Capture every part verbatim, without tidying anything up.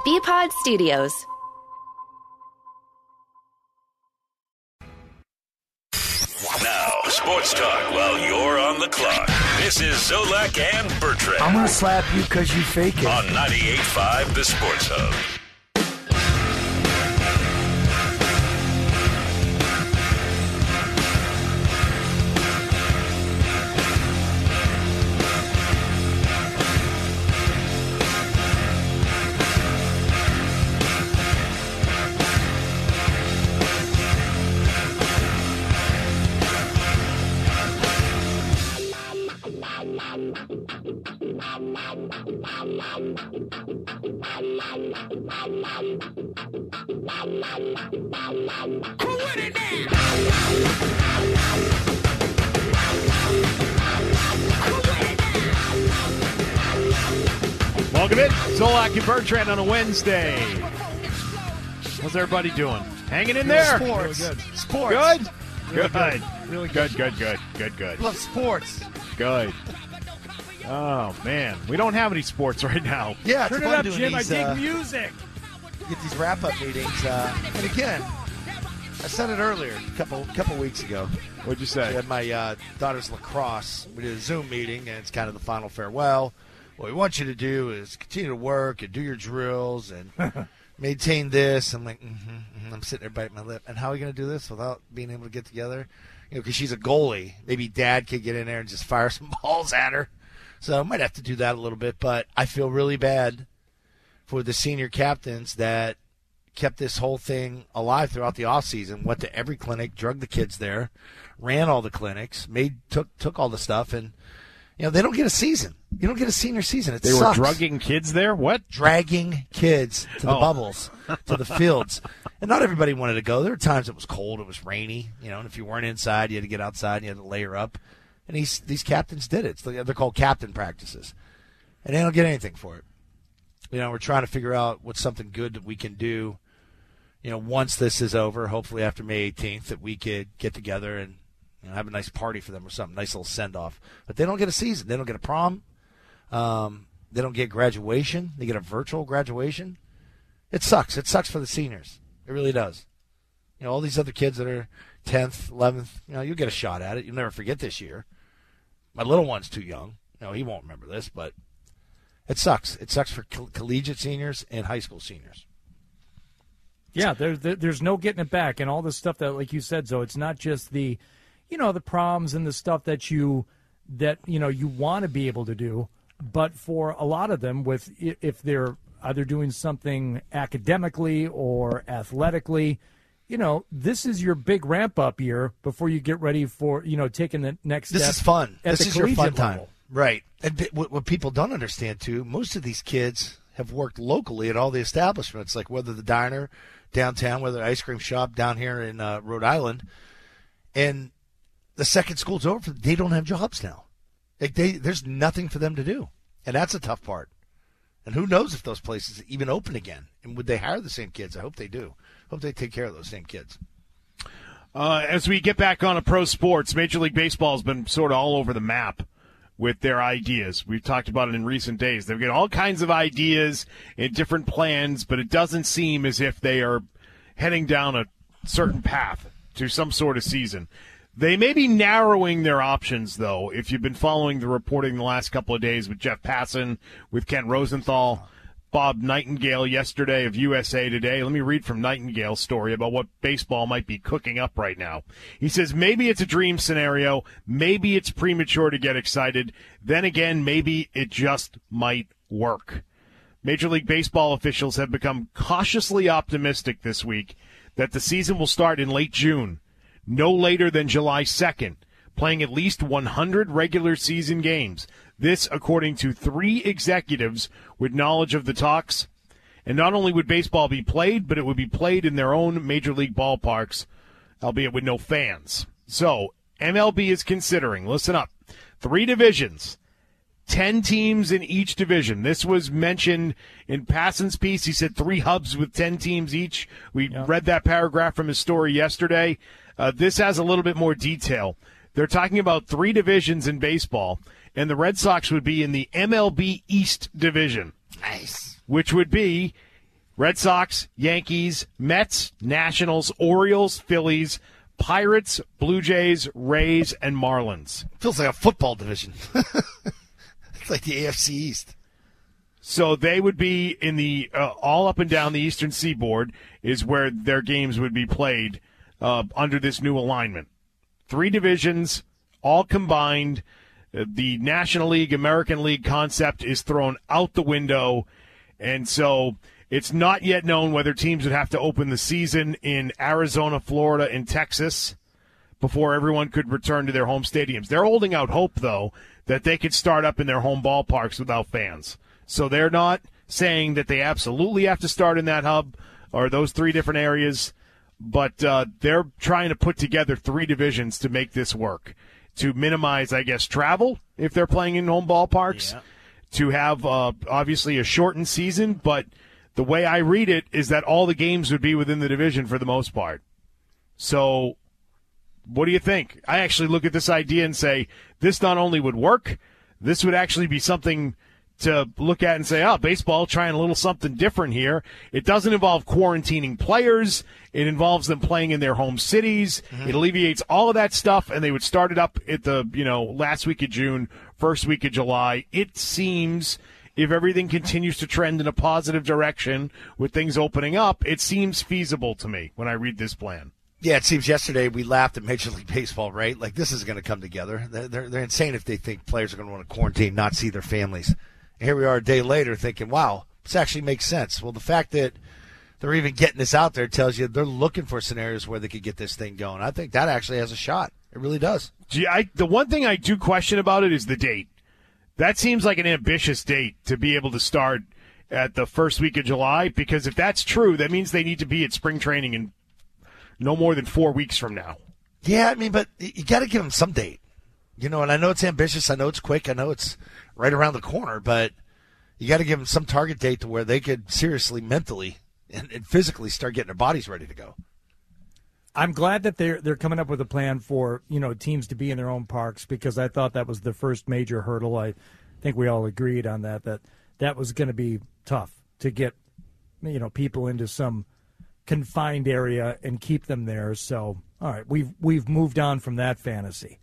B-Pod Studios. Now, sports talk while you're on the clock. This is Zolak and Bertrand. I'm going to slap you because you fake it. On ninety-eight point five, The Sports Hub. Welcome in, Zolak and Bertrand on a Wednesday. How's everybody doing? Hanging in there? Sports. Really good. Sports. Good? Really good. good. Really good, good, good, good, good. Love sports. Good. Oh, man. We don't have any sports right now. Yeah, Turn it's it fun up, doing Jim. these, I dig uh, music. get these wrap-up meetings. Uh, and again, I said it earlier, a couple couple weeks ago. What'd you I say? had my uh, daughter's lacrosse. We did a Zoom meeting, and it's kind of the final farewell. What we want you to do is continue to work and do your drills and maintain this. I'm like, mm-hmm, mm-hmm. I'm sitting there biting my lip. And how are we going to do this without being able to get together? You know, because she's a goalie. Maybe Dad could get in there and just fire some balls at her. So I might have to do that a little bit. But I feel really bad for the senior captains that kept this whole thing alive throughout the offseason, went to every clinic, drugged the kids there, ran all the clinics, made took took all the stuff, and you know they don't get a season. You don't get a senior season. It They sucks. were drugging kids there? What? Dragging kids to the Oh. bubbles, to the fields. And not everybody wanted to go. There were times it was cold, it was rainy, you know, and if you weren't inside, you had to get outside and you had to layer up. And these these captains did it. It's, they're called captain practices. And they don't get anything for it. You know, we're trying to figure out what's something good that we can do, you know, once this is over, hopefully after May eighteenth, that we could get together and you know, have a nice party for them or something, nice little send-off. But they don't get a season. They don't get a prom. Um, they don't get graduation. They get a virtual graduation. It sucks. It sucks for the seniors. It really does. You know, all these other kids that are tenth, eleventh, you know, you'll get a shot at it. You'll never forget this year. My little one's too young. You know, he won't remember this, but it sucks. It sucks for coll- collegiate seniors and high school seniors. Yeah, there, there, there's no getting it back. And all the stuff that, like you said, Zoe, it's not just the, you know, the proms and the stuff that you, that, you know, you want to be able to do. But for a lot of them, with if they're either doing something academically or athletically, you know, this is your big ramp-up year before you get ready for, you know, taking the next step. This is fun. At This the is your fun collegiate time. level. Right. And th- what, what people don't understand, too, most of these kids have worked locally at all the establishments, like whether the diner downtown, whether the ice cream shop down here in uh, Rhode Island. And the second school's over, they don't have jobs now. Like they, there's nothing for them to do. And that's a tough part. And who knows if those places even open again? And would they hire the same kids? I hope they do. Hope they take care of those same kids. Uh, as we get back on to pro sports, Major League Baseball has been sort of all over the map with their ideas. We've talked about it in recent days. They've got all kinds of ideas and different plans, but it doesn't seem as if they are heading down a certain path to some sort of season. They may be narrowing their options, though, if you've been following the reporting the last couple of days with Jeff Passan, with Ken Rosenthal, Bob Nightingale yesterday of U S A Today. Let me read from Nightingale's story about what baseball might be cooking up right now. He says maybe it's a dream scenario, maybe it's premature to get excited, then again, maybe it just might work. Major League Baseball officials have become cautiously optimistic this week that the season will start in late June, no later than July second, playing at least one hundred regular season games. This, according to three executives with knowledge of the talks. And not only would baseball be played, but it would be played in their own major league ballparks, albeit with no fans. So, M L B is considering, listen up, three divisions, ten teams in each division. This was mentioned in Passan's piece. He said three hubs with ten teams each. We yeah. read that paragraph from his story yesterday. Uh, this has a little bit more detail. They're talking about three divisions in baseball, and the Red Sox would be in the M L B East division. Nice. Which would be Red Sox, Yankees, Mets, Nationals, Orioles, Phillies, Pirates, Blue Jays, Rays, and Marlins. Feels like a football division. It's like the A F C East. So they would be in the uh, all up and down the Eastern Seaboard is where their games would be played uh, under this new alignment. Three divisions, all combined. Uh, the National League, American League concept is thrown out the window, and so it's not yet known whether teams would have to open the season in Arizona, Florida, and Texas before everyone could return to their home stadiums. They're holding out hope, though, that they could start up in their home ballparks without fans. So they're not saying that they absolutely have to start in that hub or those three different areas, but uh, they're trying to put together three divisions to make this work, to minimize, I guess, travel if they're playing in home ballparks, yeah. to have uh, obviously a shortened season, but the way I read it is that all the games would be within the division for the most part. So what do you think? I actually look at this idea and say this not only would work, this would actually be something to look at and say, oh, baseball trying a little something different here. It doesn't involve quarantining players. It involves them playing in their home cities. Mm-hmm. It alleviates all of that stuff, and they would start it up at the, you know, last week of June, first week of July. It seems, if everything continues to trend in a positive direction with things opening up, it seems feasible to me when I read this plan. Yeah, it seems yesterday we laughed at Major League Baseball, right? Like, this is going to come together. They're, they're, they're insane if they think players are going to want to quarantine, not see their families. And here we are a day later thinking, wow, this actually makes sense. Well, the fact that they're even getting this out there tells you they're looking for scenarios where they could get this thing going. I think that actually has a shot. It really does. Gee, I, the one thing I do question about it is the date. That seems like an ambitious date to be able to start at the first week of July, because if that's true, that means they need to be at spring training in no more than four weeks from now. Yeah, I mean, but you got to give them some date. You know, and I know it's ambitious. I know it's quick. I know it's right around the corner, but you got to give them some target date to where they could seriously, mentally, and, and physically start getting their bodies ready to go. I'm glad that they're they're coming up with a plan for, you know, teams to be in their own parks, because I thought that was the first major hurdle. I think we all agreed on that, that that was going to be tough to get, you know, people into some confined area and keep them there. So, all right, we've we've moved on from that fantasy.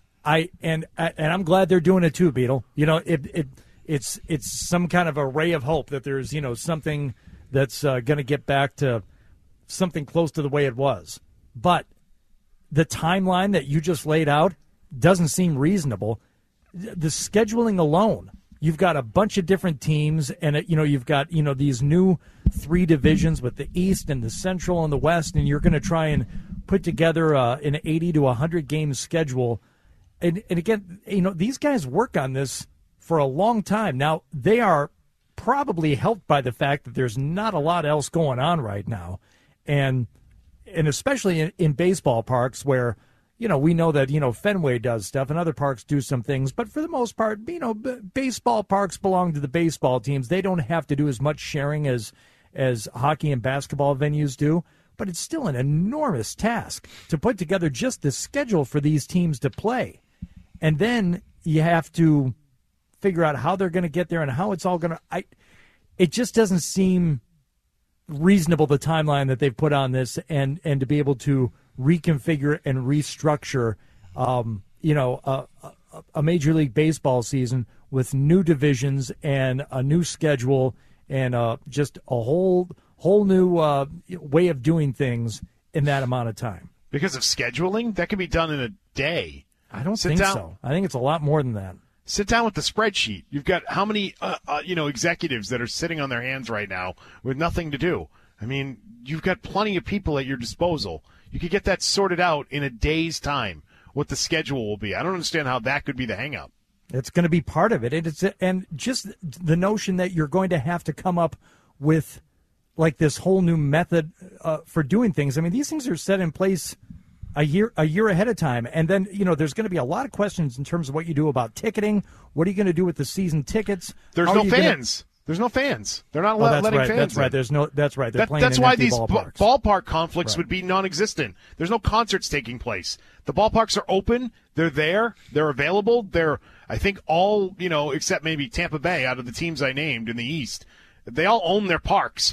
I and and I'm glad they're doing it too, Beetle. You know, it it it's it's some kind of a ray of hope that there's, you know, something that's uh, going to get back to something close to the way it was. But the timeline that you just laid out doesn't seem reasonable. The scheduling alone, you've got a bunch of different teams, and you know you've got you know these new three divisions with the East and the Central and the West, and you're going to try and put together uh, an eighty to one hundred game schedule. And, and again, you know these guys work on this for a long time. Now they are probably helped by the fact that there's not a lot else going on right now, and. And especially in, in baseball parks where, you know, we know that, you know, Fenway does stuff and other parks do some things. But for the most part, you know, b- baseball parks belong to the baseball teams. They don't have to do as much sharing as as hockey and basketball venues do. But it's still an enormous task to put together just the schedule for these teams to play. And then you have to figure out how they're going to get there and how it's all going to I it just doesn't seem reasonable, the timeline that they've put on this, and and to be able to reconfigure and restructure um you know a, a, a Major League Baseball season with new divisions and a new schedule and uh just a whole whole new uh way of doing things in that amount of time. Because of scheduling, that can be done in a day. I don't Sit think down. so. I think it's a lot more than that. Sit down with the spreadsheet. You've got how many, uh, uh, you know, executives that are sitting on their hands right now with nothing to do. I mean, you've got plenty of people at your disposal. You could get that sorted out in a day's time, what the schedule will be. I don't understand how that could be the hang-up. It's going to be part of it. And, it's, and just the notion that you're going to have to come up with, like, this whole new method uh, for doing things. I mean, these things are set in place a year a year ahead of time. And then, you know, there's going to be a lot of questions in terms of what you do about ticketing. What are you going to do with the season tickets? There's How no Gonna... fans. There's no fans. They're not oh, let, that's letting right, fans That's in. right. There's no. That's right. They're that, playing that's in why empty these ballparks. b- ballpark conflicts right. would be non-existent. There's no concerts taking place. The ballparks are open. They're there. They're available. They're, I think, all, you know, except maybe Tampa Bay out of the teams I named in the East. They all own their parks.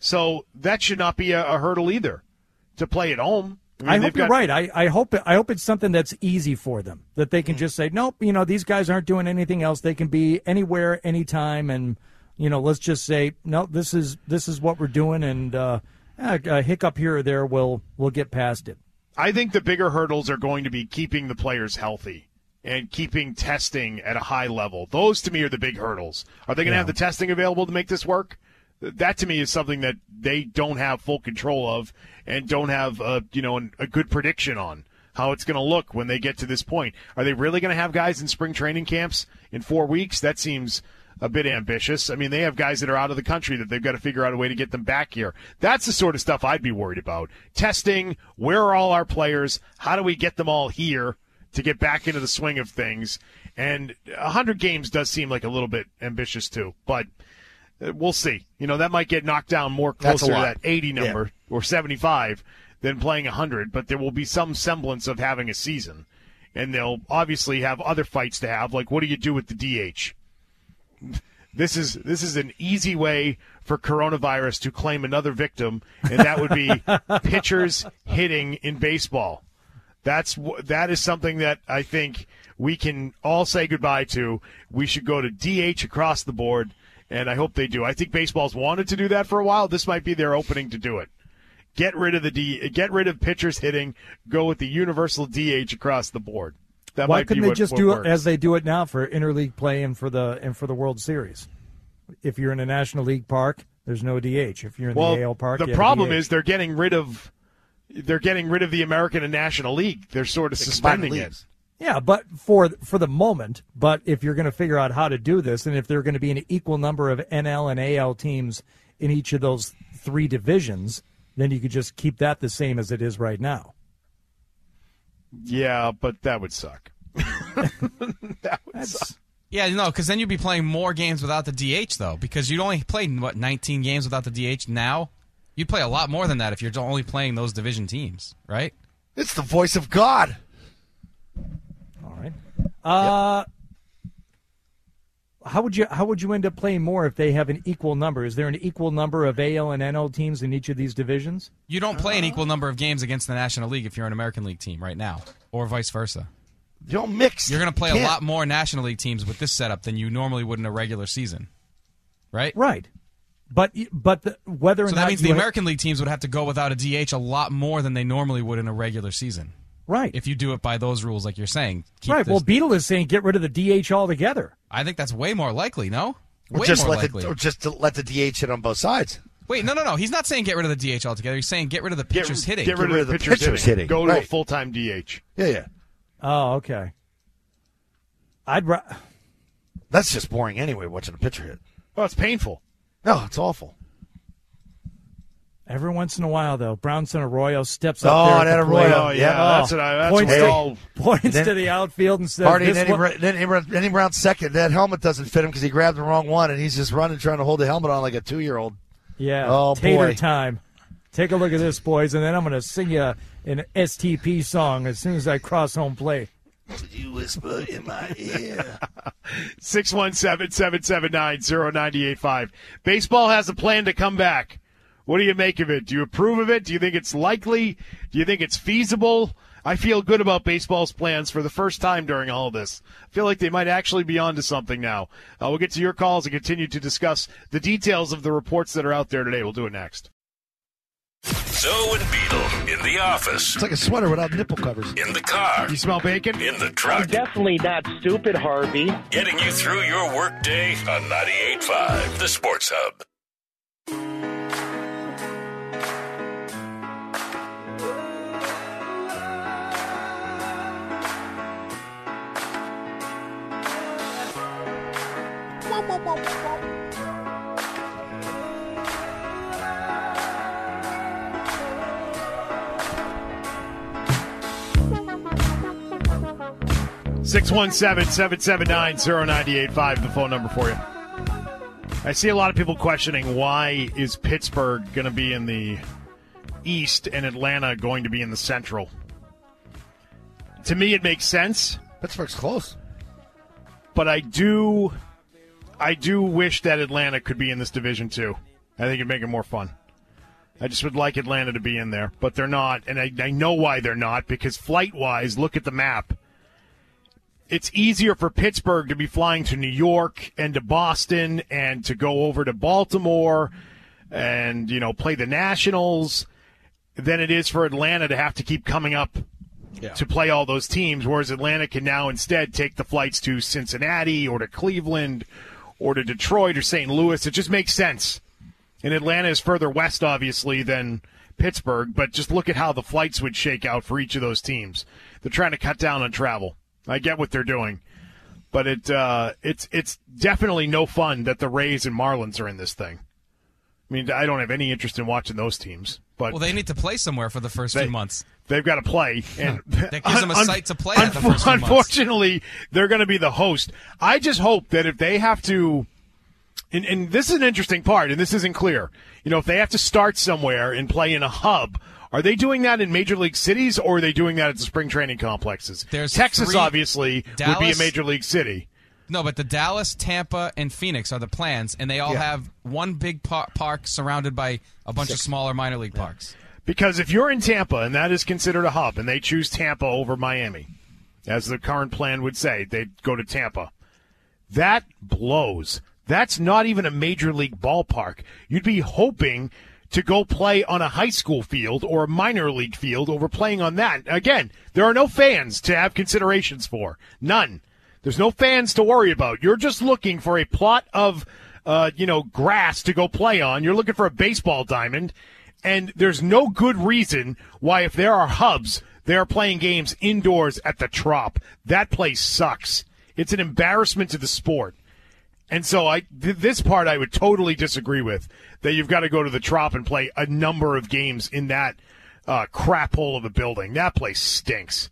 So that should not be a, a hurdle either to play at home. I, mean, I hope you're got, right. I, I hope I hope it's something that's easy for them, that they can just say, nope, you know, these guys aren't doing anything else. They can be anywhere, anytime, and, you know, let's just say, no, this is this is what we're doing, and uh, a, a hiccup here or there, we'll, we'll get past it. I think the bigger hurdles are going to be keeping the players healthy and keeping testing at a high level. Those, to me, are the big hurdles. Are they going to Yeah. have the testing available to make this work? That, to me, is something that they don't have full control of and don't have, a, you know, a good prediction on how it's going to look when they get to this point. Are they really going to have guys in spring training camps in four weeks? That seems a bit ambitious. I mean, they have guys that are out of the country that they've got to figure out a way to get them back here. That's the sort of stuff I'd be worried about. Testing, where are all our players? How do we get them all here to get back into the swing of things? And one hundred games does seem like a little bit ambitious too, but we'll see. You know, that might get knocked down more closer to that eighty number yeah. or seventy-five than playing one hundred, but there will be some semblance of having a season. And they'll obviously have other fights to have, like what do you do with the D H? This is this is an easy way for coronavirus to claim another victim, and that would be pitchers hitting in baseball. That's that is something that I think we can all say goodbye to. We should go to D H across the board, and I hope they do. I think baseball's wanted to do that for a while. This might be their opening to do it. Get rid of the D, get rid of pitchers hitting. Go with the universal D H across the board. That Why might couldn't be they what, just what do works. it as they do it now for interleague play and for the and for the World Series? If you're in a National League park, there's no D H. If you're in well, the A L park, the you have problem D H. is they're getting rid of they're getting rid of the American and National League. They're sort of They suspending combine it. leagues. Yeah, but for for the moment. But if you're going to figure out how to do this, and if there are going to be an equal number of N L and A L teams in each of those three divisions, then you could just keep that the same as it is right now. Yeah, but that would suck. that would That's, suck. Yeah, no, because then you'd be playing more games without the D H, though, because you'd only played, what, nineteen games without the D H now? You'd play a lot more than that if you're only playing those division teams, right? It's the voice of God. all right. Uh, how would you how would you end up playing more if they have an equal number? Is there an equal number of A L and N L teams in each of these divisions? You don't play an equal number of games against the National League if you're an American League team right now, or vice versa. You don't mix. You're going to play You a can't. lot more National League teams with this setup than you normally would in a regular season, right? Right. But but the, whether or So not that means you the ha- American League teams would have to go without a D H a lot more than they normally would in a regular season. right If you do it by those rules, like you're saying. Keep right. this- Well, Beetle is saying get rid of the D H altogether. I think that's way more likely, no? Or Way just more let likely. the or just to let the D H hit on both sides. Wait, no, no, no. He's not saying get rid of the D H altogether. He's saying get rid of the Get, pitchers hitting. get rid, Get of the pitchers, pitchers hitting. hitting. Go to a Right. full-time D H. Yeah, yeah. Oh, okay. I'd ra- That's just boring anyway. Watching a pitcher hit. Oh, it's painful. No, it's awful. every once in a while though, Brownson Arroyo steps up Oh, there. at that the Arroyo. plate. Oh, yeah, Oh. that's what I. That's Points what to- all. Points Then- to the outfield and says, Hardy, "This then he, one- ra- then, he, ra- then he rounds second. That helmet doesn't fit him because he grabbed the wrong one, and he's just running trying to hold the helmet on like a two-year-old. Yeah, Oh, tater boy. time. Take a look at this, boys, and then I'm going to sing you an S T P song as soon as I cross home plate. You whisper in my ear. six one seven, seven seven nine, zero nine eight five. Baseball has a plan to come back. What do you make of it? Do you approve of it? Do you think it's likely? Do you think it's feasible? I feel good about baseball's plans for the first time during all of this. I feel like they might actually be onto something now. Uh, we'll get to your calls and continue to discuss the details of the reports that are out there today. We'll do it next. Zoe and Beetle in the office, It's like a sweater without nipple covers. in the car, You smell bacon? in the truck, Definitely not stupid, Harvey. getting you through your workday on ninety-eight point five, The Sports Hub. six one seven, seven seven nine, zero nine eight five, the phone number for you. I see a lot of people questioning why is Pittsburgh going to be in the East and Atlanta going to be in the Central. To me, it makes sense, Pittsburgh's close. but I do, I do wish that Atlanta could be in this division too. I think it'd make it more fun. I just would like Atlanta to be in there, but they're not, and I, I know why they're not, because flight-wise, look at the map. It's easier for Pittsburgh to be flying to New York and to Boston and to go over to Baltimore and, you know, play the Nationals than it is for Atlanta to have to keep coming up yeah. to play all those teams, whereas Atlanta can now instead take the flights to Cincinnati or to Cleveland or to Detroit or Saint Louis. It just makes sense. And Atlanta is further west, obviously, than Pittsburgh, but just look at how the flights would shake out for each of those teams. They're trying to cut down on travel. I get what they're doing, but it uh, it's it's definitely no fun that the Rays and Marlins are in this thing. I mean, I don't have any interest in watching those teams. But well, they need to play somewhere for the first they, two months. They've got to play, and that gives them a un- site to play at the first two months. Unfortunately, they're going to be the host. I just hope that if they have to, and, and this is an interesting part, and this isn't clear. You know, if they have to start somewhere and play in a hub. Are they doing that in major league cities, or are they doing that at the spring training complexes? There's Texas, three, obviously, Dallas, would be a major league city. No, but the Dallas, Tampa, and Phoenix are the plans, and they all yeah. have one big par- park surrounded by a bunch Six. of smaller minor league yeah. parks. Because if you're in Tampa, and that is considered a hub, and they choose Tampa over Miami, as the current plan would say, they'd go to Tampa, that blows. That's not even a major league ballpark. You'd be hoping to go play on a high school field or a minor league field over playing on that. Again, there are no fans to have considerations for. None. There's no fans to worry about. You're just looking for a plot of, uh, you know, grass to go play on. You're looking for a baseball diamond. And there's no good reason why, if there are hubs, they are playing games indoors at the Trop. That place sucks. It's an embarrassment to the sport. And so I, th- this part I would totally disagree with, that you've got to go to the Trop and play a number of games in that uh, crap hole of a building. That place stinks.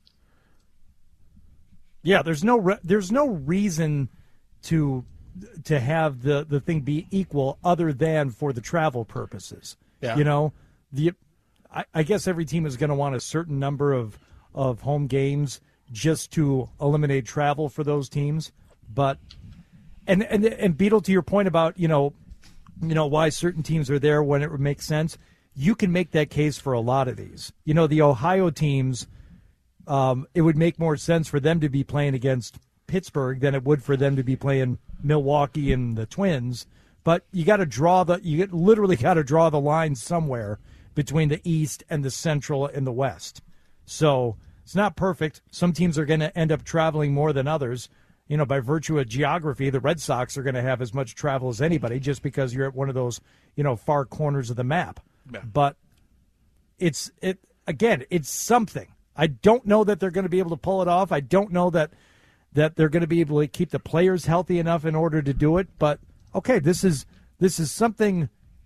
Yeah, there's no re- there's no reason to to have the, the thing be equal other than for the travel purposes. Yeah. You know, the I, I guess every team is going to want a certain number of, of home games just to eliminate travel for those teams, but. And, and and Beetle, to your point about, you know, you know why certain teams are there when it makes sense, you can make that case for a lot of these. You know, the Ohio teams, um, it would make more sense for them to be playing against Pittsburgh than it would for them to be playing Milwaukee and the Twins. But you got to draw the you literally got to draw the line somewhere between the East and the Central and the West. So it's not perfect. Some teams are going to end up traveling more than others. You know, by virtue of geography, the Red Sox are going to have as much travel as anybody just because you're at one of those, you know, far corners of the map. Yeah. But it's, it again, it's something. I don't know that they're going to be able to pull it off. I don't know that that they're going to be able to keep the players healthy enough in order to do it. But, okay, this is this is something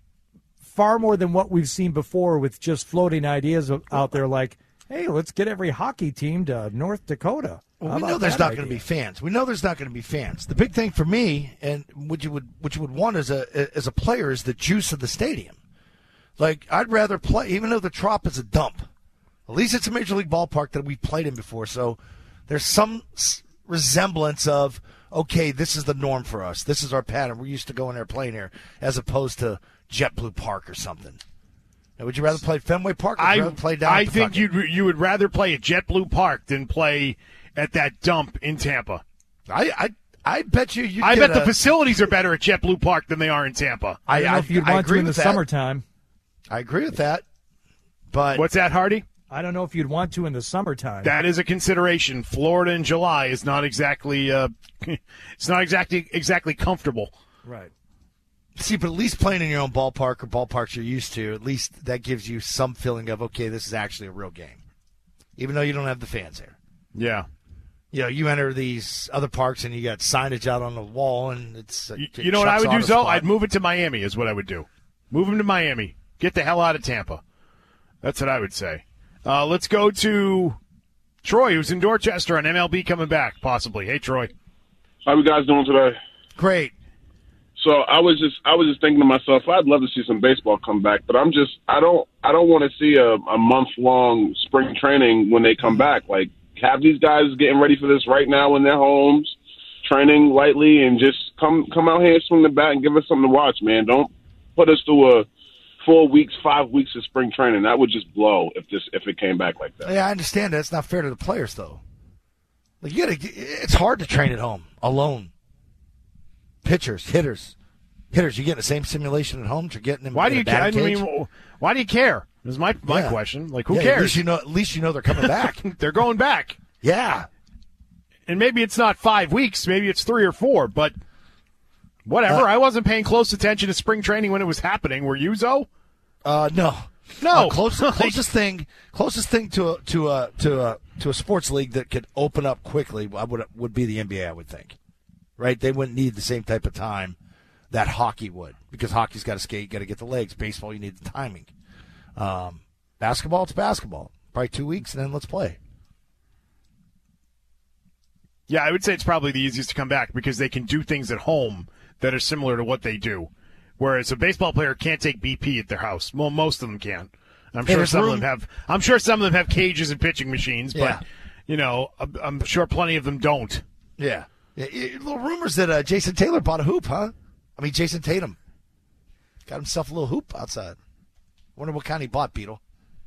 far more than what we've seen before with just floating ideas out there like, hey, let's get every hockey team to North Dakota. Well, we know there's not going to be fans. We know there's not going to be fans. The big thing for me, and what you would what you would want as a as a player, is the juice of the stadium. Like, I'd rather play, even though the Trop is a dump. At least it's a major league ballpark that we've played in before. So there's some resemblance of, okay, this is the norm for us. This is our pattern. We're used to going there playing here, as opposed to JetBlue Park or something. Now, would you rather play Fenway Park or would you rather play down I at think Pawtucket? you'd you would rather play at JetBlue Park than play at that dump in Tampa. I I, I bet you. You'd I get bet a, the facilities are better at JetBlue Park than they are in Tampa. I don't know I, if you'd I want to agree in the with that. summertime. I agree with that. But what's that, Hardy? I don't know if you'd want to in the summertime. That is a consideration. Florida in July is not exactly uh, it's not exactly exactly comfortable. Right. See, but at least playing in your own ballpark or ballparks you're used to, at least that gives you some feeling of, okay, this is actually a real game, even though you don't have the fans there. Yeah. You know, you enter these other parks and you got signage out on the wall, and it's you, it you know what I would do, Zoe? spot. I'd move it to Miami. Is what I would do. Move him to Miami. Get the hell out of Tampa. That's what I would say. Uh, let's go to Troy, who's in Dorchester on M L B coming back, possibly. Hey, Troy. How you guys doing today? Great. So I was just I was just thinking to myself, I'd love to see some baseball come back, but I'm just I don't I don't want to see a, a month long spring training when they come back. Like, have these guys getting ready for this right now in their homes, training lightly, and just come come out here and swing the bat and give us something to watch, man. Don't put us through a four weeks, five weeks of spring training. That would just blow if this if it came back like that. Yeah, I understand that. It's not fair to the players, though. Like you gotta, it's hard to train at home alone. Pitchers, hitters, hitters. You get the same simulation at home. You're getting them. Why do in you a care? I batting cage. mean, why do you care? Is my my Yeah. question. Like, who Yeah, cares? At least you know. At least you know they're coming back. They're going back. Yeah. And maybe it's not five weeks. Maybe it's three or four. But whatever. Uh, I wasn't paying close attention to spring training when it was happening. Were you, Zo? Uh, no. No. Uh, closest, closest thing, closest thing to a, to a to a to a sports league that could open up quickly I would would be the N B A. I would think, right? They wouldn't need the same type of time that hockey would, because hockey's got to skate, got to get the legs. Baseball, you need the timing. Um, basketball, it's basketball. Probably two weeks, and then let's play. Yeah, I would say it's probably the easiest to come back because they can do things at home that are similar to what they do. Whereas a baseball player can't take B P at their house. Well, most of them can. I'm sure there's some room- of them have. I'm sure some of them have cages and pitching machines, but Yeah. you know, I'm, I'm sure plenty of them don't. Yeah. yeah, yeah little rumors that uh, Jason Taylor bought a hoop, huh? I mean, Jason Tatum got himself a little hoop outside. Wonder what kind he bought, Beetle.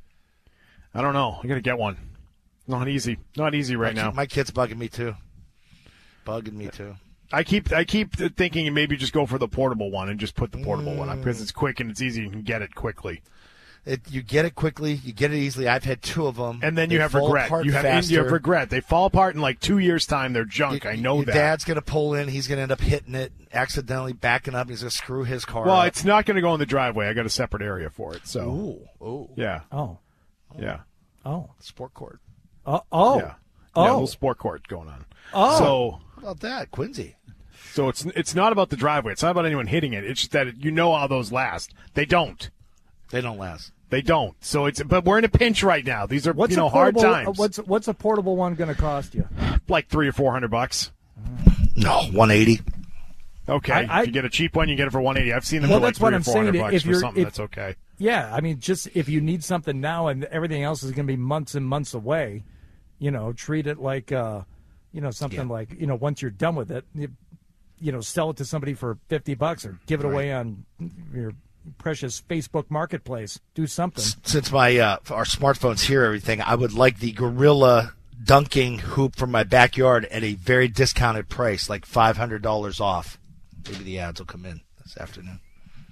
I don't know. I got to get one. Not easy. Not easy right my, now. My kid's bugging me too. Bugging me too. I keep I keep thinking maybe just go for the portable one and just put the portable one up because it's quick and it's easy. You can get it quickly. It, you get it quickly. You get it easily. I've had two of them. And then They you have fall regret. apart You have, faster. you have regret. They fall apart in like two years' time. They're junk. Y- I know your that. Dad's going to pull in. He's going to end up hitting it, accidentally backing up. He's going to screw his car well, up. it's not going to go in the driveway. I got a separate area for it. So Ooh, ooh. yeah, Oh. yeah, Oh. Sport court. Oh. Oh. yeah. Oh. Yeah, a little sport court going on. Oh. So How about that, Quincy? so it's it's not about the driveway. It's not about anyone hitting it. It's just that you know how those last. They don't. They don't last. They don't. So it's but we're in a pinch right now. These are What's you know a hard portable, times. What's what's a portable one going to cost you? like three or four hundred bucks. No, one eighty. Okay, I- I- if you get a cheap one, you get it for one eighty. I've seen them Well, for like that's three what or I'm four saying. hundred bucks If for you're- something if- that's okay. Yeah, I mean, just if you need something now and everything else is going to be months and months away, you know, treat it like, uh, you know, something Yeah. like, you know, once you're done with it, you, you know, sell it to somebody for fifty bucks or give it Right. away on your precious Facebook Marketplace. Do something. Since my uh, our smartphones hear everything, I would like the Gorilla dunking hoop from my backyard at a very discounted price, like five hundred dollars off. Maybe the ads will come in this afternoon.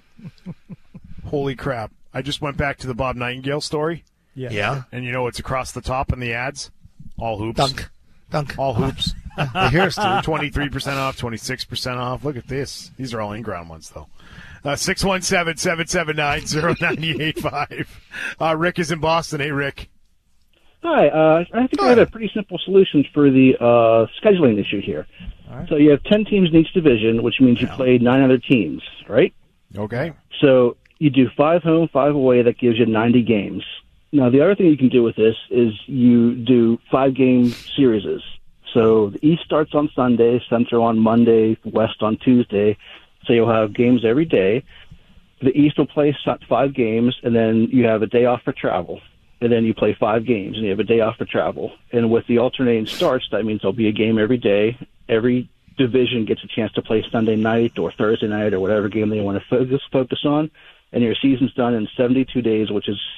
Holy crap! I just went back to the Bob Nightingale story, Yeah. Yeah, and you know what's across the top in the ads? All hoops. dunk, dunk. All hoops. I hear us too. twenty-three percent off, twenty-six percent off. Look at this. These are all in-ground ones, though. Uh, six one seven, seven seven nine, zero nine eight five. Uh, Rick is in Boston. Hey, Rick. Hi, uh, I think I have a pretty simple solution for the uh, scheduling issue here. So you have ten teams in each division, which means you play nine other teams, right? Okay. So you do five home, five away. That gives you ninety games. Now, the other thing you can do with this is you do five-game series. So the East starts on Sunday, Central on Monday, West on Tuesday. So you'll have games every day. The East will play five games, and then you have a day off for travel. And then you play five games, and you have a day off for travel. And with the alternating starts, that means there'll be a game every day. Every division gets a chance to play Sunday night or Thursday night or whatever game they want to focus focus on. And your season's done in seventy-two days, which is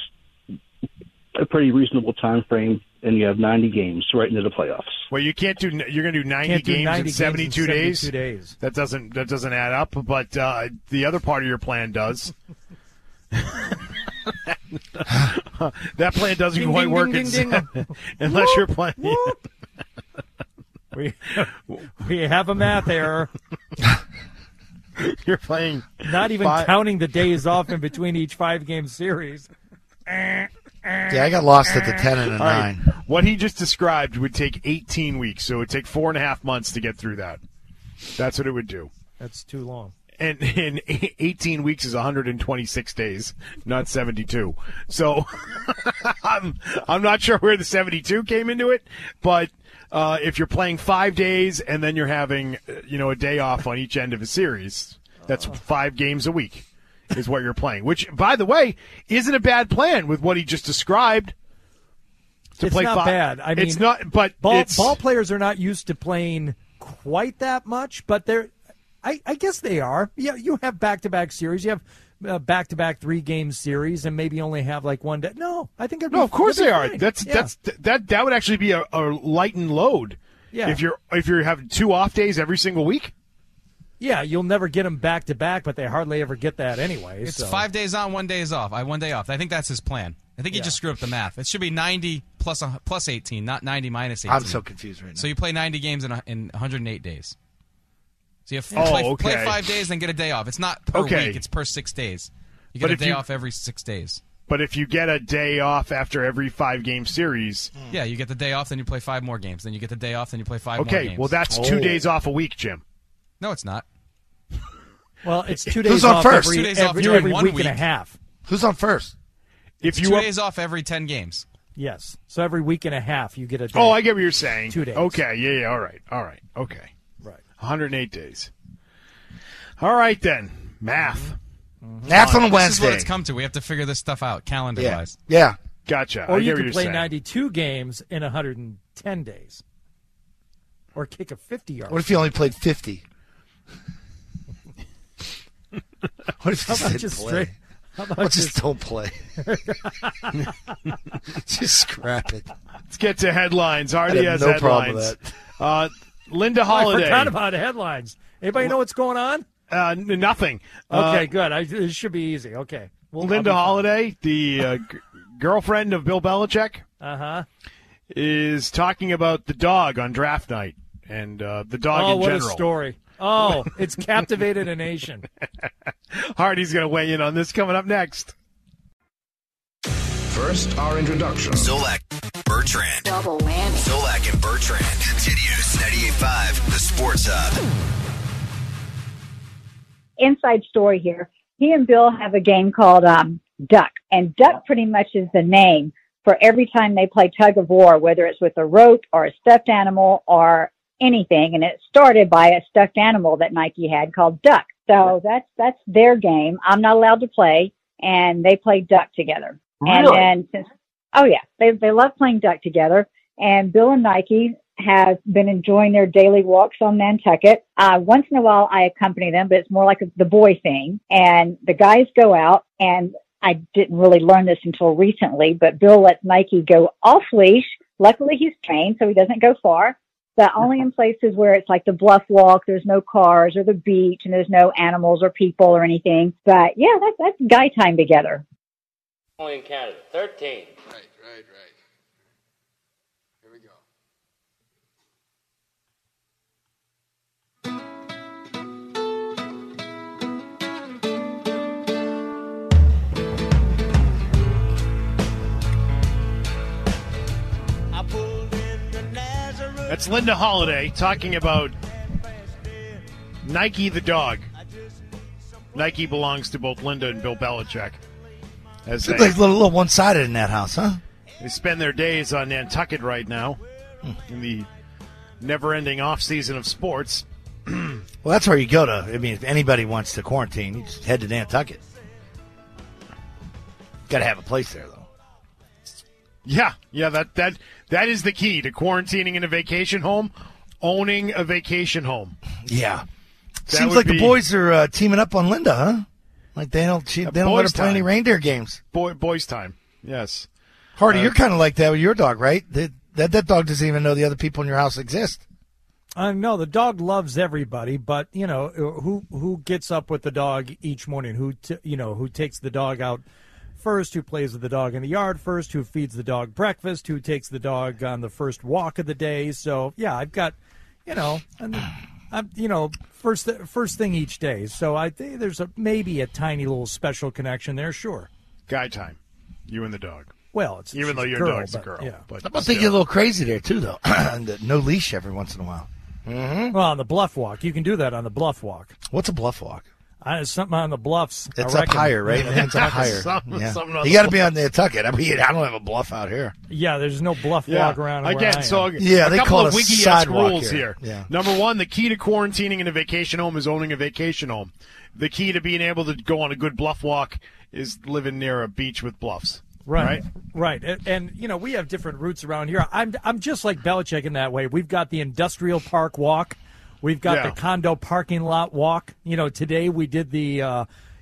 a pretty reasonable time frame, and you have ninety games right into the playoffs. Well, you can't do. You're going to do ninety Can't do games ninety in games seventy-two in days. seventy-two days. That doesn't. That doesn't add up. But uh, the other part of your plan does. That plan doesn't Ding, quite ding, work ding, in- ding, ding. unless you're playing. We, we have a math error. You're playing. Not even five- counting the days off in between each five-game series. Yeah, I got lost at the ten and a All right. nine. What he just described would take eighteen weeks, so it would take four and a half months to get through that. That's what it would do. That's too long. And in eighteen weeks is one hundred twenty-six days, not seventy-two. So I'm I'm not sure where the seventy-two came into it, but uh, if you're playing five days and then you're having uh, you know a day off on each end of a series, that's five games a week is what you're playing. Which, by the way, isn't a bad plan with what he just described. To It's play not five. bad. I mean, it's not, but Ball, it's ball players are not used to playing quite that much, but they're. I, I guess they are. Yeah, you have back-to-back series. You have uh, back-to-back three-game series and maybe only have like one day. No, I think it'd be, No, of course it'd they be are. fine. That's Yeah. that's that that would actually be a, a lightened load. Yeah. If you're if you're having two off days every single week. Yeah, you'll never get them back-to-back, but they hardly ever get that anyway. It's so. five days on, one day is off. I one day off. I think that's his plan. I think he Yeah. just screwed up the math. It should be ninety plus a, plus eighteen, not ninety minus eighteen. I'm so confused right now. So you play ninety games in a, in one hundred eight days. So you have Oh, play, okay. play five days, then get a day off. It's not per Okay. week; it's per six days. You But get a if day you- off every six days. But if you get a day off after every five game series, Yeah, you get the day off, then you play five more games. Then you get the day off, then you play five more okay, games. well that's Oh. two days off a week, Jim. no, it's not. Well, it's two Who's days on off first? every, Two days off every, during every one week, and a week. half. Who's on first? If Two you are, days off every ten games. Yes. So every week and a half you get a day. oh, I get what you're saying. Two days. Okay, yeah, yeah, all right, all right, okay. Right. one hundred eight days. All right then, math. That's on a This is Wednesday. what it's come to. We have to figure this stuff out yeah. calendar-wise. Yeah. Gotcha. Or I you get what could you're play saying. ninety-two games in one hundred ten days. Or kick a fifty-yard. What if you only played fifty? What if you How about said just play? straight? How about Well, just, just don't play. Just scrap it. Let's get to headlines. Already I have has no headlines. problem with Uh, Linda I Holiday. forgot about headlines. Anybody know what's going on? uh, n- nothing. Okay, Uh, good. I, it should be easy. Okay. Well, Linda Holiday, the uh, g- girlfriend of Bill Belichick, Uh huh. is talking about the dog on draft night and uh, the dog Oh, in what general. a story! Oh, it's captivated a nation. Hardy's going to weigh in on this coming up next. First, our introduction. Zolak, Bertrand. Double whammy. Zolak and Bertrand. Continues ninety-eight point five, the Sports Hub. Inside story here. He and Bill have a game called um, Duck, and Duck pretty much is the name for every time they play tug of war, whether it's with a rope or a stuffed animal or anything. And it started by a stuffed animal that Nike had called Duck. So that's that's their game. I'm not allowed to play, and they play Duck together. And Really? then since oh yeah, they they love playing Duck together. And Bill and Nike have been enjoying their daily walks on Nantucket. Uh, once in a while I accompany them, but it's more like a, the boy thing. And the guys go out, and I didn't really learn this until recently, but Bill lets Nike go off leash. Luckily he's trained, so he doesn't go far, but only in places where it's like the bluff walk, there's no cars, or the beach, and there's no animals or people or anything. But yeah, that's, that's guy time together. Only in Canada. thirteen. Right, right, right. Here we go. That's Linda Holiday talking about Nike the dog. Nike belongs to both Linda and Bill Belichick. As they, It's like a little, little one-sided in that house, huh? they spend their days on Nantucket right now in the never-ending off-season of sports. Well, that's where you go to. I mean, if anybody wants to quarantine, you just head to Nantucket. Got to have a place there, though. Yeah, yeah, that that that is the key to quarantining in a vacation home, owning a vacation home. Yeah. That Seems would like be- the boys are uh, teaming up on Linda, huh? Like they don't, she, Uh, they don't let her boys' play any time. reindeer games. Boy, boys' time. Yes. Hardy, Uh, you're kind of like that with your dog, right? That, that that dog doesn't even know the other people in your house exist. Uh, no, the dog loves everybody, but you know who who gets up with the dog each morning? Who t- you know who takes the dog out first? Who plays with the dog in the yard first? Who feeds the dog breakfast? Who takes the dog on the first walk of the day? So yeah, I've got you know, and I'm you know first th- first thing each day. So I think there's a maybe a tiny little special connection there. Sure. Guy time. You and the dog. Well, it's Even she's though a your girl, dog's a but, girl. Yeah. But I must still. think you're a little crazy there too, though. And the no leash every once in a while. Well, on the bluff walk, you can do that on the bluff walk. What's a bluff walk? Uh, something on the bluffs. I It's up reckon. higher, right? It's up higher. Something- Yeah. something on You the got to be on Nantucket. I mean, I don't have a bluff out here. Yeah, there's no bluff Yeah. walk around. where I Again, am. so Yeah, a they couple call of it a wiki-esque sidewalk rules here. here. Yeah. Number one, the key to quarantining in a vacation home is owning a vacation home. The key to being able to go on a good bluff walk is living near a beach with bluffs. Right, right, and, and you know we have different routes around here. I'm I'm just like Belichick in that way. We've got the industrial park walk, we've got Yeah. the condo parking lot walk. You know, today we did the, uh,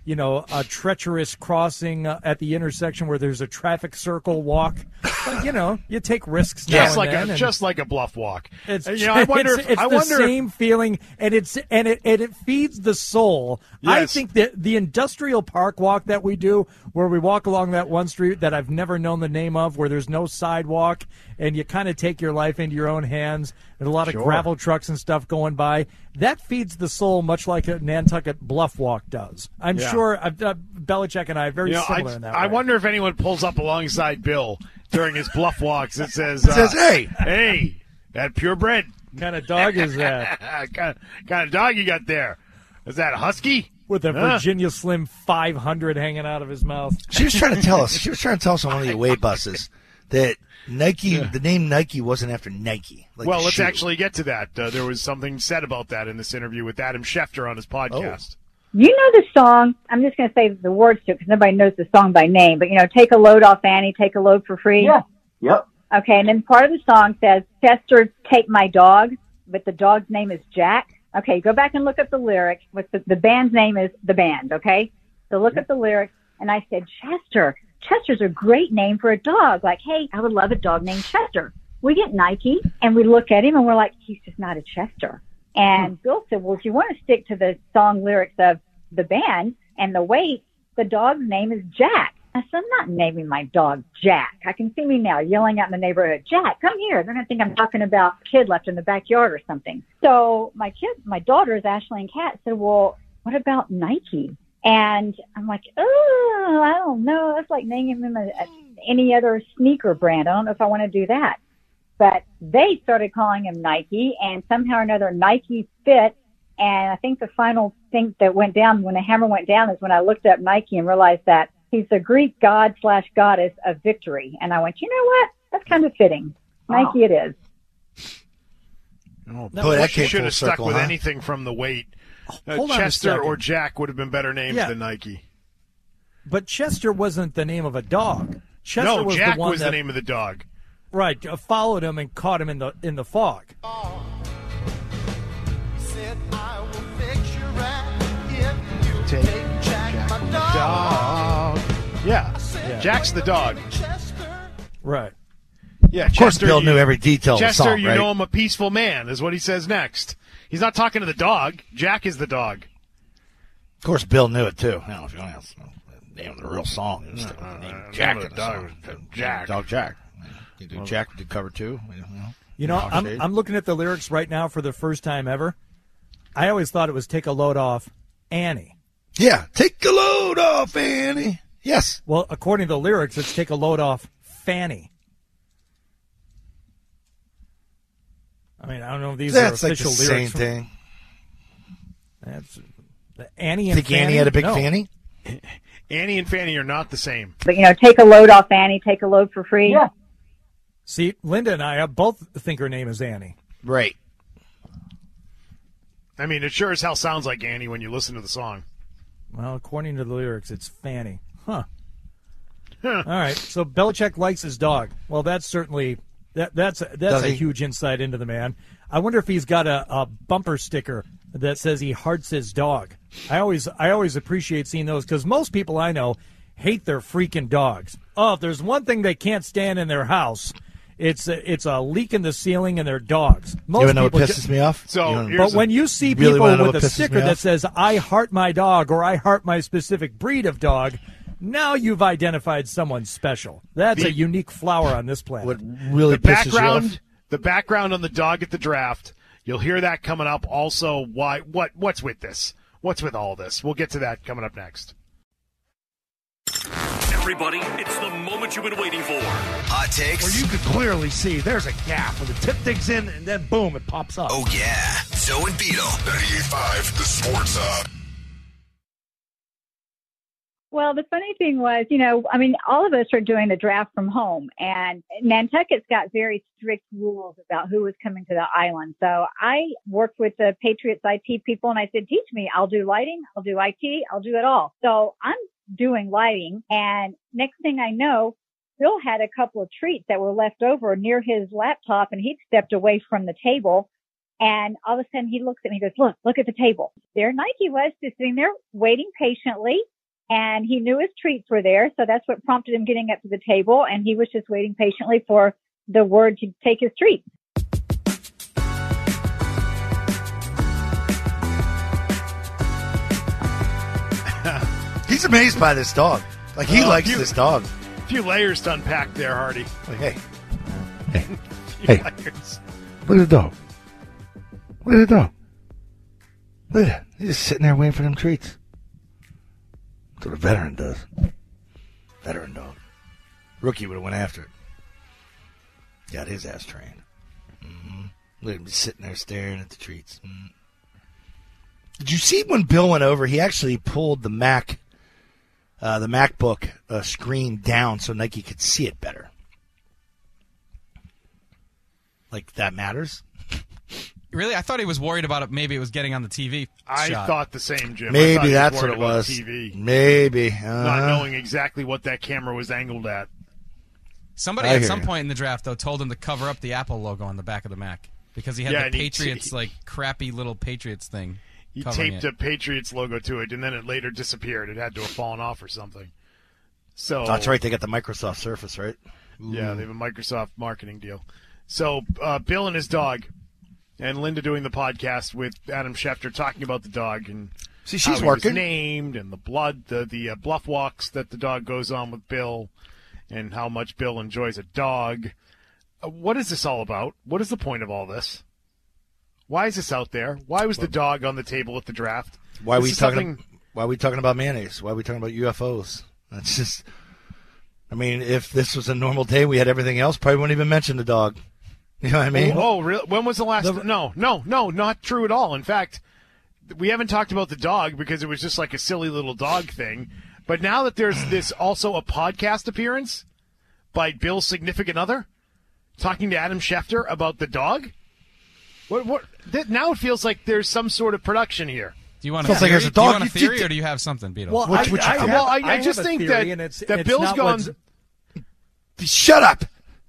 you know, a treacherous crossing uh, at the intersection where there's a traffic circle walk. But, you know, you take risks now Just and like then. a and just like a bluff walk. It's, And, you know, I wonder. it's, if, it's I the wonder if- same feeling, and it's and it and it feeds the soul. I Yes. think that the industrial park walk that we do, where we walk along that one street that I've never known the name of, where there's no sidewalk, and you kind of take your life into your own hands. There's a lot Sure. of gravel trucks and stuff going by. That feeds the soul, much like a Nantucket bluff walk does. I'm Yeah. sure uh, uh, Belichick and I are very You know, similar I, in that I way. wonder if anyone pulls up alongside Bill during his bluff walks. It says, uh, says, "Hey, hey, that purebred What kind of dog is that? kind, of, kind of dog you got there? Is that a husky?" With a Huh? Virginia Slim five hundred hanging out of his mouth. She was trying to tell us. She was trying to tell us on one of the away buses that Nike, the name Nike, wasn't after Nike. Like Well, the let's shoe. actually get to that. Uh, there was something said about that in this interview with Adam Schefter on his podcast. You know the song, I'm just going to say the words to it because nobody knows the song by name, but you know, take a load off Annie, take a load for free. Yeah. Yep. Okay, and then part of the song says, Chester, take my dog, but the dog's name is Jack. Okay, go back and look up the lyrics. With the, the band's name is The Band, okay? So look up the lyrics, and I said, Chester. Chester's a great name for a dog. Like, hey, I would love a dog named Chester. We get Nike, and we look at him, and we're like, he's just not a Chester. And Bill said, well, if you want to stick to the song lyrics of The Band and the weight, the dog's name is Jack. I said, I'm not naming my dog Jack. I can see me now yelling out in the neighborhood, Jack, come here. They're going to think I'm talking about a kid left in the backyard or something. So my kids, my daughters, Ashley and Kat, said, well, what about Nike? And I'm like, oh, I don't know. That's like naming him a, a, any other sneaker brand. I don't know if I want to do that. But they started calling him Nike, and somehow or another Nike fit. And I think the final thing that went down when the hammer went down is when I looked up Nike and realized that he's the Greek god slash goddess of victory. And I went, you know what? That's kind of fitting. Wow. Nike it is. Oh, Boy, boy, that she came should full have stuck circle, with huh? anything from the weight. Uh, Hold on a Chester second. or Jack would have been better names Yeah. than Nike. But Chester wasn't the name of a dog. Chester no, was Jack the one was that, the name of the dog. Right, uh, followed him and caught him in the in the fog. Take Jack, my dog. Yeah. Yeah. Jack's the dog. Right. Yeah, Of course, Chester, Bill you- knew every detail of the Chester, song, you right? know him a peaceful man, is what he says next. He's not talking to the dog. Jack is the dog. Of course, Bill knew it too. Now, if you want to name the real song, you stick with the name Uh, Jack no, in the dog- song. Jack. Dog Jack. You do Jack did cover two. You know, You know, Dog I'm Shade. I'm looking at the lyrics right now for the first time ever. I always thought it was take a load off Annie. Yeah, take a load off, Annie. Yes. Well, according to the lyrics, it's take a load off Fanny. I mean, I don't know if these That's are like the official same lyrics. from- thing. That's the Annie and Think Fanny. Annie had a big No. fanny? Annie and Fanny are not the same. But, you know, take a load off Annie, take a load for free. Yeah. See, Linda and I uh, both think her name is Annie. Right. I mean, it sure as hell sounds like Annie when you listen to the song. Well, according to the lyrics, it's Fanny. Huh. All right. So Belichick likes his dog. Well, that's certainly that that's that's Does a he? huge insight into the man. I wonder if he's got a, a bumper sticker that says he hearts his dog. I always I always appreciate seeing those because most people I know hate their freaking dogs. Oh, if there's one thing they can't stand in their house, it's a, it's a leak in the ceiling and their dogs. Most You want to know what people pisses ju- me off? So, You wanna- here's But when you see Really people wanna know with what a pisses sticker me that off? says "I heart my dog" or "I heart my specific breed of dog," now you've identified someone special. That's The- a unique flower on this planet. What really the pisses you off? background, the background on the dog at the draft. You'll hear that coming up. Also, why? What? What's with this? What's with all this? We'll get to that coming up next. Everybody, it's the moment you've been waiting for. Hot takes. Where you could clearly see there's a gap where the tip digs in and then boom, it pops up. Oh, yeah. Zoe and Beetle. ninety-eight point five, the Sports Hub. Well, the funny thing was, you know, I mean, all of us are doing the draft from home, and Nantucket's got very strict rules about who is coming to the island. So I worked with the Patriots I T people, and I said, teach me. I'll do lighting, I'll do I T, I'll do it all. So I'm doing lighting, and next thing I know, Bill had a couple of treats that were left over near his laptop, and he'd stepped away from the table. And all of a sudden he looks at me and goes, look, look at the table. There Nike was just sitting there waiting patiently. and he knew his treats were there. So that's what prompted him getting up to the table. And he was just waiting patiently for the word to take his treats. He's amazed by this dog. Like, he Uh, likes few- this dog. A few layers to unpack there, Hardy. Like, hey, Hey. Hey. Layers. look at the dog. Look at the dog. Look at that. He's just sitting there waiting for them treats. That's what a veteran does. Veteran dog. Rookie would have went after it. Got his ass trained. Mm-hmm. Look at him just sitting there staring at the treats. Mm. Did you see when Bill went over, he actually pulled the Mac, uh, the MacBook uh, screen down so Nike could see it better. Like, that matters? Really? I thought he was worried about it. Maybe it was getting on the T V I shot. thought the same, Jim. I thought Maybe he that's what worried it about was. T V. Maybe. Uh-huh. Not knowing exactly what that camera was angled at. Somebody I at hear some you. point in the draft, though, told him to cover up the Apple logo on the back of the Mac because he had Yeah, the and he- Patriots, like, crappy little Patriots thing. He covering taped it. a Patriots logo to it, and then it later disappeared. It had to have fallen off or something. So That's right. They got the Microsoft Surface, right? Yeah, they have a Microsoft marketing deal. So uh, Bill and his dog, and Linda doing the podcast with Adam Schefter talking about the dog and See, she's how he working. was named and the blood, the the uh, bluff walks that the dog goes on with Bill, and how much Bill enjoys a dog. Uh, what is this all about? What is the point of all this? Why is this out there? Why was the dog on the table at the draft? Why are This we is talking? something- Why are we talking about mayonnaise? Why are we talking about U F Os? That's just. I mean, if this was a normal day, we had everything else. Probably wouldn't even mention the dog. You know what I mean? Oh, oh really? When was the last? no, no, no, not true at all. In fact, we haven't talked about the dog because it was just like a silly little dog thing. But now that there's this also a podcast appearance by Bill's significant other talking to Adam Schefter about the dog, what? What? Th- now it feels like there's some sort of production here. Do you want a Sounds like theory? there's a do you dog. want a You- theory, you- or do you have something, Beetle? Well, Which- I, which- I, well, have, I- I have just a think theory, that- and it's, that it's Bill's not gone- what's- Shut up.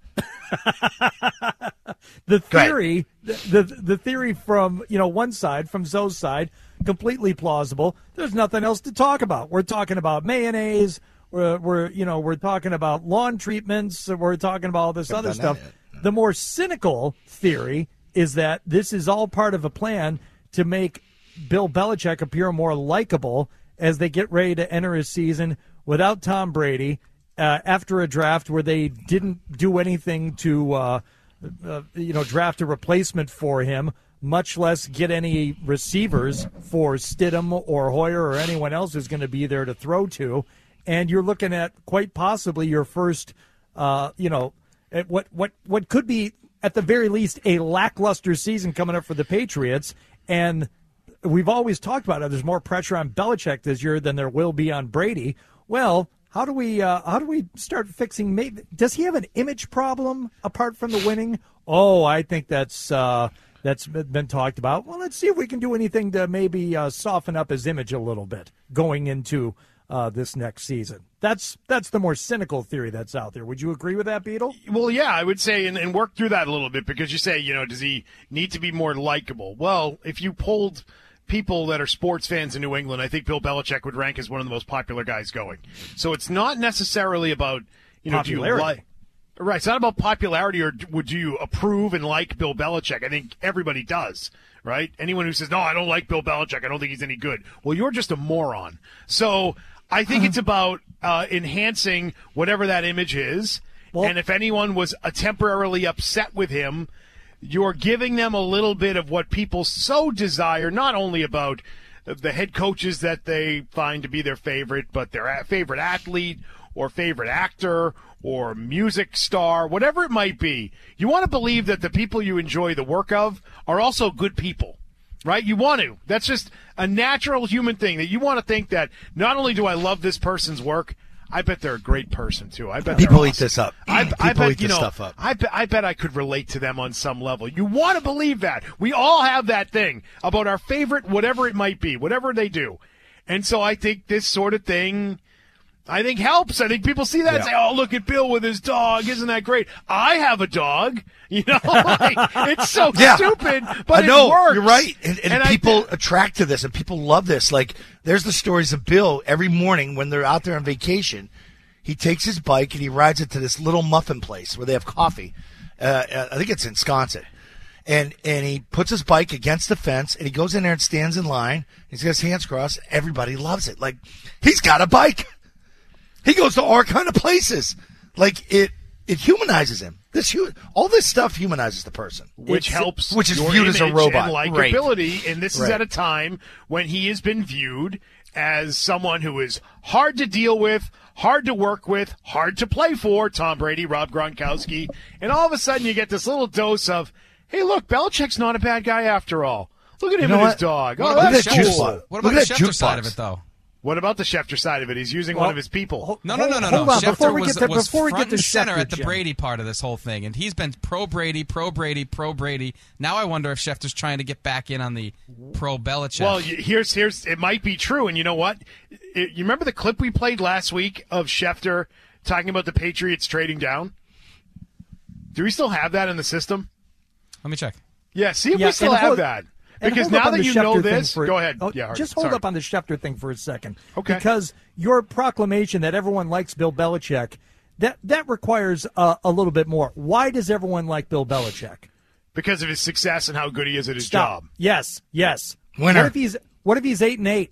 the Go ahead. theory, the, the the theory from you know one side, from Zoe's side, completely plausible. There's nothing else to talk about. We're talking about mayonnaise. We're, we're you know we're talking about lawn treatments. We're talking about all this Haven't other done stuff. that The more cynical theory is that this is all part of a plan to make Bill Belichick appear more likable as they get ready to enter his season without Tom Brady. Uh, after a draft where they didn't do anything to, uh, uh, you know, draft a replacement for him, much less get any receivers for Stidham or Hoyer or anyone else who's going to be there to throw to, and you're looking at quite possibly your first, uh, you know, at what what what could be at the very least a lackluster season coming up for the Patriots, and we've always talked about it. There's more pressure on Belichick this year than there will be on Brady. Well. How do we uh, how do we start fixing? Maybe, does he have an image problem apart from the winning? Oh, I think that's uh, that's been talked about. Well, let's see if we can do anything to maybe uh, soften up his image a little bit going into uh, this next season. That's that's the more cynical theory that's out there. Would you agree with that, Beetle? Well, yeah, I would say, and, and work through that a little bit because you say, you know, does he need to be more likable? Well, if you polled people that are sports fans in New England, I think Bill Belichick would rank as one of the most popular guys going. So it's not necessarily about, you know, do you Popularity. like. Right, it's not about popularity or would you approve and like Bill Belichick. I think everybody does, right? Anyone who says, no, I don't like Bill Belichick, I don't think he's any good. Well, you're just a moron. So I think it's about uh, enhancing whatever that image is. Well- and if anyone was uh, temporarily upset with him, you're giving them a little bit of what people so desire, not only about the head coaches that they find to be their favorite, but their a- favorite athlete or favorite actor or music star, whatever it might be. You want to believe that the people you enjoy the work of are also good people, right? You want to. That's just a natural human thing that you want to think that not only do I love this person's work, I bet they're a great person too. I bet People they're eat awesome. this up. I, People I bet eat you this know. stuff up. I bet I bet I could relate to them on some level. You want to believe that. We all have that thing about our favorite, whatever it might be, whatever they do. And so I think this sort of thing, I think helps. I think people see that and Yeah. say, oh, look at Bill with his dog. Isn't that great? I have a dog. You know, like, it's so Yeah. stupid, but I know, it works. you're right. And, and, And I people thi- attract to this, and people love this. Like, there's the stories of Bill every morning when they're out there on vacation. He takes his bike and he rides it to this little muffin place where they have coffee. Uh, I think it's in Wisconsin. And and he puts his bike against the fence, and he goes in there and stands in line. He's got his hands crossed. Everybody loves it. Like, he's got a bike. He goes to all kind of places. Like, it it humanizes him. This hu- All this stuff humanizes the person. Which It's- helps Which is your viewed as a image robot. and Right. likability, and this is Right. at a time when he has been viewed as someone who is hard to deal with, hard to work with, hard to play for, Tom Brady, Rob Gronkowski, and all of a sudden you get this little dose of, hey, look, Belichick's not a bad guy after all. Look at him You know and his what? dog. What Oh, about that's the Schefter- cool. What Look about at the that Schefter side jukebox. of it, though? What about the Schefter side of it? He's using Well, one of his people. No, no, no, no, no. Hold on, Schefter before we was, get to- was before we front get to and center Schefter, at the Jim. Brady part of this whole thing, and he's been pro Brady, pro Brady, pro Brady. Now I wonder if Schefter's trying to get back in on the pro Belichick. Well, y- here's here's it might be true, and you know what? It, you remember the clip we played last week of Schefter talking about the Patriots trading down? Do we still have that in the system? Let me check. Yeah, see if Yeah, we still and have hold- that. And Because hold up now on that the you know Schefter thing this, for- go ahead. oh, Yeah, Hardy, just hold sorry. up on the Schefter thing for a second. Okay. Because your proclamation that everyone likes Bill Belichick, that that requires uh, a little bit more. Why does everyone like Bill Belichick? Because of his success and how good he is at his Stop. job. Yes, yes. Winner. What if he's What if he's eight and eight?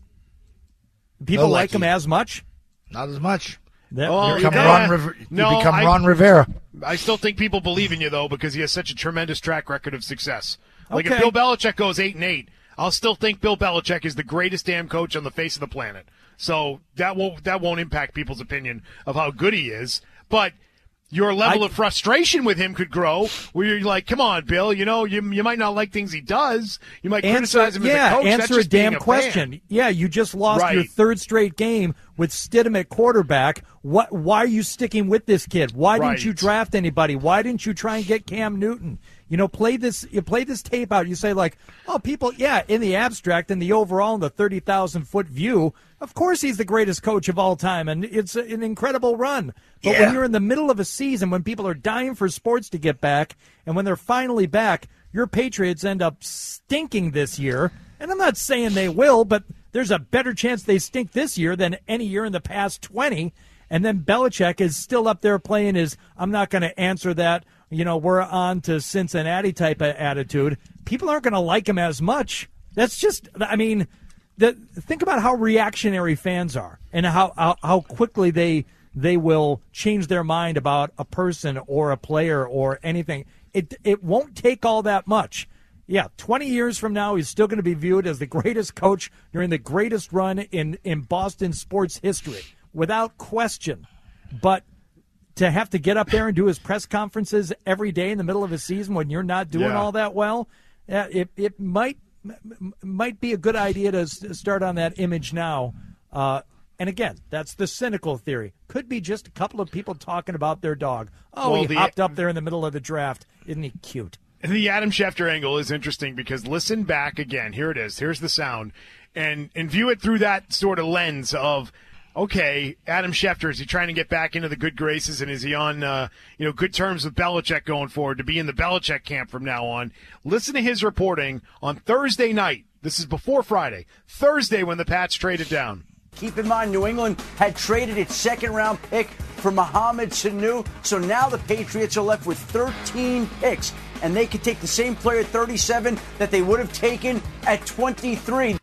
People They'll like like him you. as much. Not as much. That, Oh, You there become, go. yeah. Ron, River- you No, become I- Ron Rivera. I still think people believe in you, though, because he has such a tremendous track record of success. Like, if Okay. Bill Belichick goes eight and eight, I'll still think Bill Belichick is the greatest damn coach on the face of the planet. So that won't that won't impact people's opinion of how good he is. But your level I- of frustration with him could grow, where you're like, "Come on, Bill. You know, you you might not like things he does. You might Answer, criticize him yeah, as a coach. That's answer a just being damn fan." question. Yeah, you just lost Right. your third straight game with Stidham at quarterback. What? Why are you sticking with this kid? Why Right. didn't you draft anybody? Why didn't you try and get Cam Newton? You know, play this. You play this tape out. You say like, oh, people, yeah, in the abstract, in the overall, in the thirty thousand foot view, of course he's the greatest coach of all time, and it's an incredible run. But Yeah. when you're in the middle of a season, when people are dying for sports to get back, and when they're finally back, your Patriots end up stinking this year. And I'm not saying they will, but there's a better chance they stink this year than any year in the past twenty. And then Belichick is still up there playing his, I'm not going to answer that, you know, we're on to Cincinnati type of attitude. People aren't going to like him as much. That's just, I mean, the, think about how reactionary fans are and how, how, how quickly they they will change their mind about a person or a player or anything. It it won't take all that much. Yeah, twenty years from now, he's still going to be viewed as the greatest coach during the greatest run in, in Boston sports history, without question. But to have to get up there and do his press conferences every day in the middle of a season when you're not doing Yeah. all that well, uh, it it might m- might be a good idea to s- start on that image now. Uh, and again, that's the cynical theory. Could be just a couple of people talking about their dog. Oh, Well, he the- hopped up there in the middle of the draft. Isn't he cute? The Adam Schefter angle is interesting because listen back again. Here it is. Here's the sound. And and view it through that sort of lens of, okay, Adam Schefter, is he trying to get back into the good graces, and is he on uh, you know good terms with Belichick going forward to be in the Belichick camp from now on? Listen to his reporting on Thursday night. This is before Friday. Thursday when the Pats traded down. Keep in mind, New England had traded its second-round pick for Mohamed Sanu, so now the Patriots are left with thirteen picks, and they could take the same player at thirty-seven that they would have taken at twenty-three.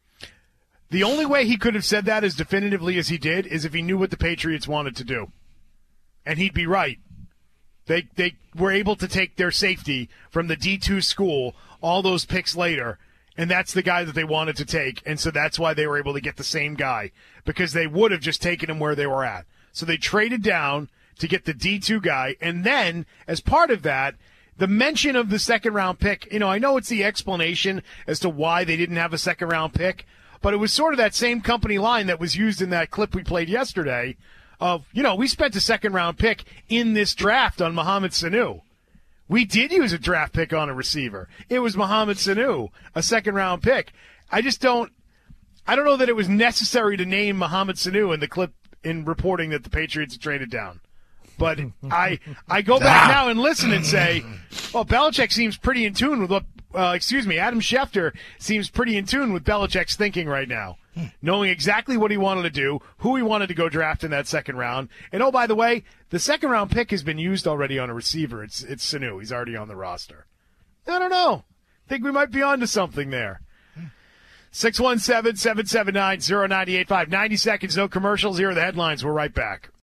The only way he could have said that as definitively as he did is if he knew what the Patriots wanted to do. And he'd be right. They they were able to take their safety from the D two school all those picks later, and that's the guy that they wanted to take, and so that's why they were able to get the same guy, because they would have just taken him where they were at. So they traded down to get the D two guy, and then, as part of that, the mention of the second-round pick, you know, I know it's the explanation as to why they didn't have a second-round pick, but it was sort of that same company line that was used in that clip we played yesterday of, you know, we spent a second-round pick in this draft on Mohamed Sanu. We did use a draft pick on a receiver. It was Mohamed Sanu, a second-round pick. I just don't – I don't know that it was necessary to name Mohamed Sanu in the clip in reporting that the Patriots had traded down. But I I go back now and listen and say, well, Belichick seems pretty in tune with what, uh, excuse me, Adam Schefter seems pretty in tune with Belichick's thinking right now, knowing exactly what he wanted to do, who he wanted to go draft in that second round. And, oh, by the way, the second round pick has been used already on a receiver. It's, it's Sanu. He's already on the roster. I don't know. Think we might be onto something there. six one seven, seven seven nine, zero nine eight five. ninety seconds, no commercials. Here are the headlines. We're right back.